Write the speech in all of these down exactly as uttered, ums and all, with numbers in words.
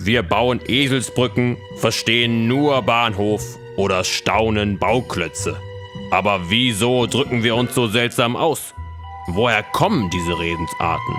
Wir bauen Eselsbrücken, verstehen nur Bahnhof oder staunen Bauklötze. Aber wieso drücken wir uns so seltsam aus? Woher kommen diese Redensarten?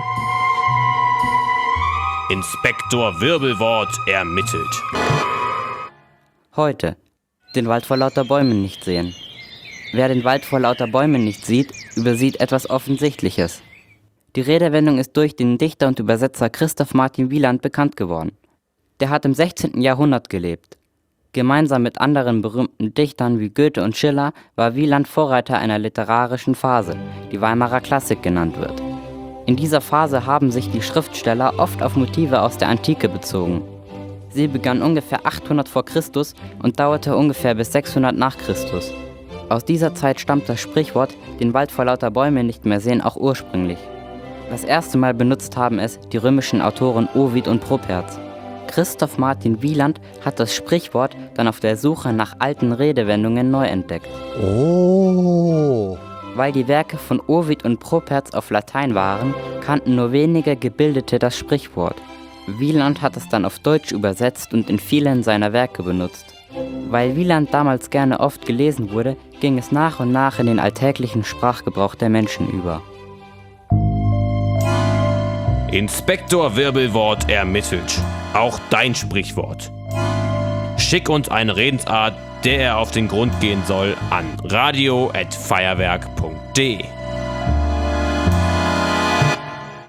Inspektor Wirbelwort ermittelt. Heute. Den Wald vor lauter Bäumen nicht sehen. Wer den Wald vor lauter Bäumen nicht sieht, übersieht etwas Offensichtliches. Die Redewendung ist durch den Dichter und Übersetzer Christoph Martin Wieland bekannt geworden. Der hat im sechzehnten Jahrhundert gelebt. Gemeinsam mit anderen berühmten Dichtern wie Goethe und Schiller war Wieland Vorreiter einer literarischen Phase, die Weimarer Klassik genannt wird. In dieser Phase haben sich die Schriftsteller oft auf Motive aus der Antike bezogen. Sie begann ungefähr achthundert vor Christus und dauerte ungefähr bis sechshundert nach Christus. Aus dieser Zeit stammt das Sprichwort, den Wald vor lauter Bäumen nicht mehr sehen, auch ursprünglich. Das erste Mal benutzt haben es die römischen Autoren Ovid und Properz. Christoph Martin Wieland hat das Sprichwort dann auf der Suche nach alten Redewendungen neu entdeckt. Oh. Weil die Werke von Ovid und Properz auf Latein waren, kannten nur wenige Gebildete das Sprichwort. Wieland hat es dann auf Deutsch übersetzt und in vielen seiner Werke benutzt. Weil Wieland damals gerne oft gelesen wurde, ging es nach und nach in den alltäglichen Sprachgebrauch der Menschen über. Inspektor Wirbelwort ermittelt. Auch dein Sprichwort. Schick uns eine Redensart, der er auf den Grund gehen soll, an radio at feuerwerk punkt de.